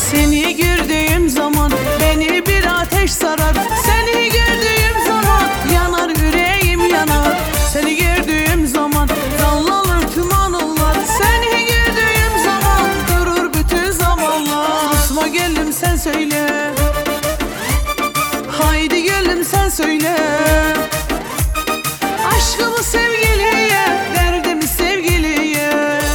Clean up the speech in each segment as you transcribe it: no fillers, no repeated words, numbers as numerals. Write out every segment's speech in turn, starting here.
Seni gördüğüm zaman beni bir ateş sarar. Seni gördüğüm zaman yanar yüreğim yanar. Seni gördüğüm zaman dallanır tüm anılar. Seni gördüğüm zaman durur bütün zamanlar. Susma gönlüm sen söyle, haydi gönlüm sen söyle. Aşkımı sevgiliye, derdimi sevgiliye.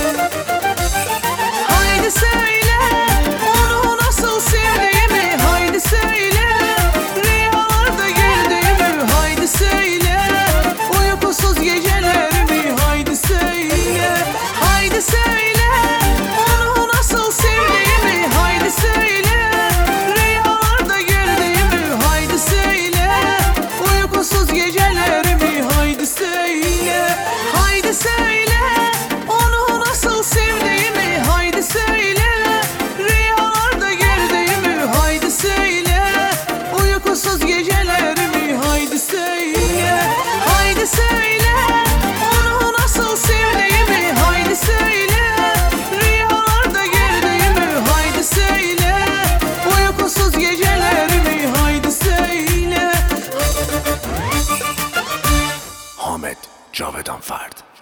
Haydi söyle onu nasıl sevdiğimi. Haydi söyle rüyalarda gördüğümü. Haydi söyle uykusuz gecelerimi. Haydi söyle, haydi söyle onu nasıl sevdiğimi. Haydi söyle rüyalarda gördüğümü. Haydi söyle uykusuz gecelerimi. Haydi söyle, haydi söyle onu nasıl sevdiğimi. Haydi söyle rüyalarda gördüğümü. Haydi söyle uykusuz gecelerimi. Haydi söyle, haydi söyle onu nasıl sevdiğimi. Haydi söyle rüyalarda gördüğümü. Haydi söyle uykusuz gecelerimi. Haydi söyle. Ahmet Cavedan Ferd.